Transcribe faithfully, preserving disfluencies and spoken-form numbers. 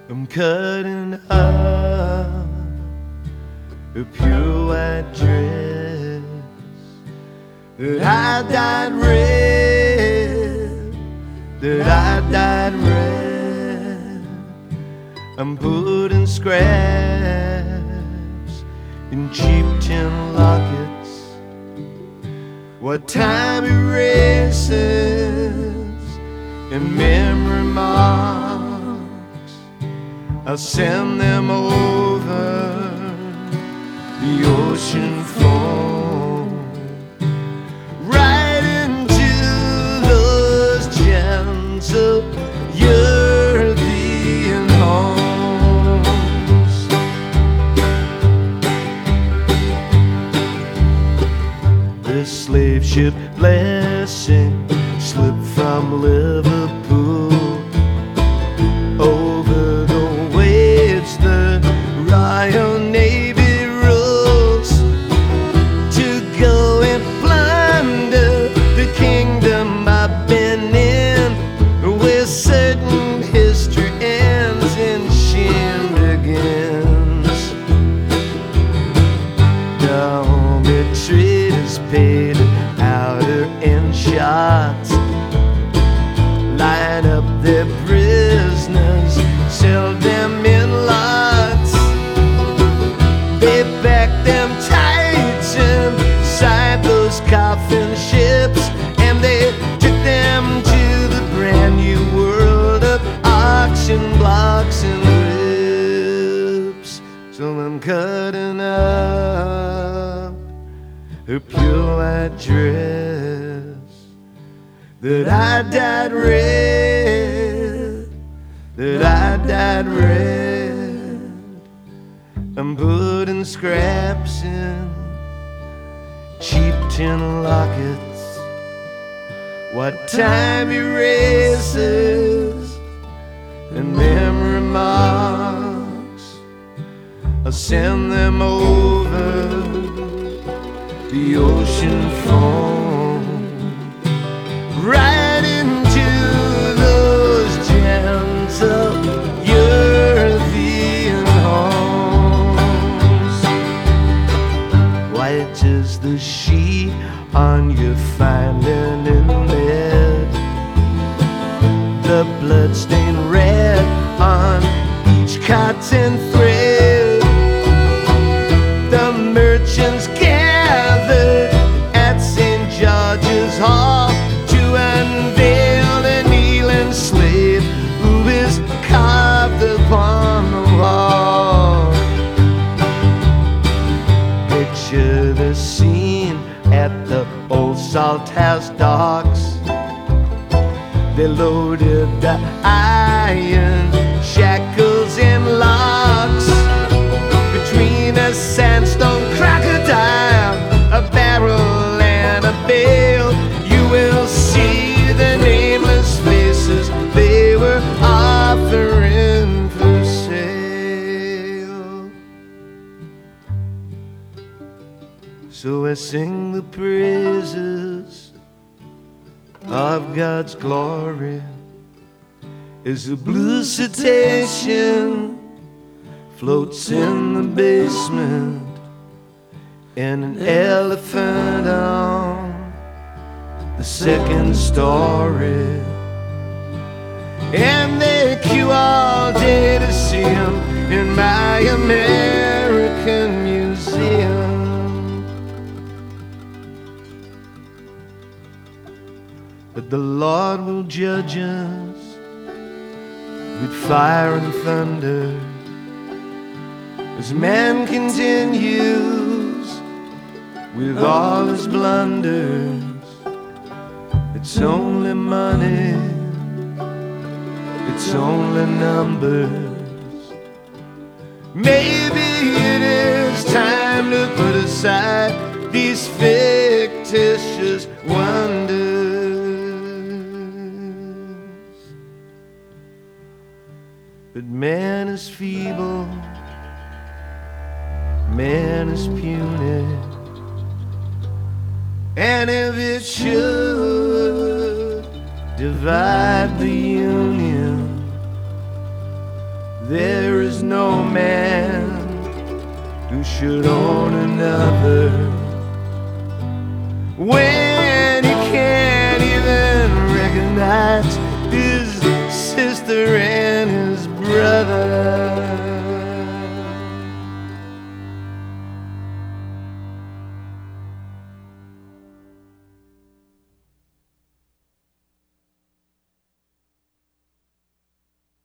I'm cutting up a pure white dress that I dyed red, that I dyed red. I'm putting scraps in cheap tin lockets, what time erases and memory marks. I'll send them over the ocean foam, right into those gentle European homes. The slave ship Blessing slipped from Liverpool over the waves the Royal Navy rules to go and plunder the kingdom I've been in, where certain history ends and shame begins. Dormitory is paid outer in shots, line up their prisoners, sell them in lots. They pack them tight inside those coffin ships, and they took them to the brand new world of auction blocks and whips. So I'm cutting up her pure white dress that I dyed red, that I dyed red. I'm putting scraps in cheap tin lockets, what time erases and memory marks. I'll send them over the ocean foam, right into those gentle European homes. White as the sheet on your fine linen bed, the bloodstained red on each cotton thread. The merchants gathered at Saint George's Hall to unveil the kneeling slave who is carved upon the wall. Picture the scene at the old Salt House docks. They loaded the iron shackles and locks between a sandstone crocodile, a barrel and a bale. You will see the nameless faces they were offering for sale. So I sing the praises of God's glory as the blue cetacean floats in the basement, and an elephant on the second story. And they queue all day to see him in my American museum. But the Lord will judge us with fire and thunder as man continues with all his blunders. It's only money, it's only numbers. Maybe it is time to put aside these fictitious wonders. But man is feeble, man is puny, and if it should divide the union, There is no man who should own another. When